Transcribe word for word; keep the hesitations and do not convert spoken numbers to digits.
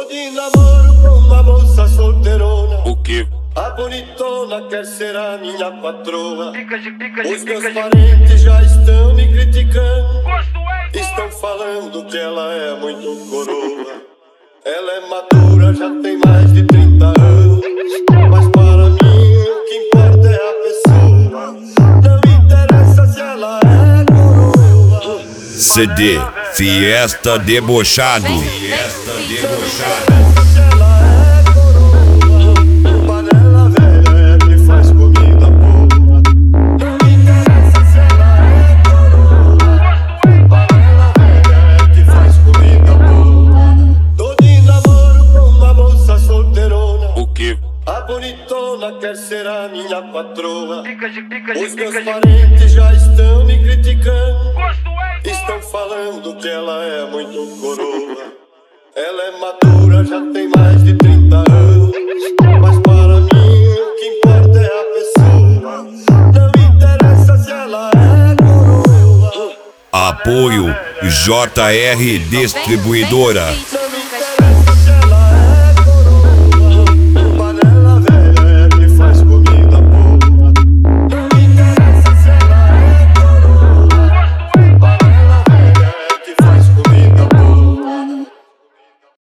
de namoro com uma moça solteirona. O que? A bonitona quer ser a minha patroa. Os meus parentes já estão me criticando. Estão falando que ela é muito coroa. Ela é madura, já tem mais de trinta anos. Mas para mim o que importa é a pessoa. Não interessa se ela é coroa. C D Fiesta Debochado. Fiesta Debochado. A bonitona quer ser a minha patroa. Os meus parentes já estão me criticando. Estão falando que ela é muito coroa. Ela é madura, já tem mais de trinta anos. Mas para mim o que importa é a pessoa. Não interessa se ela é coroa. Apoio J R Distribuidora.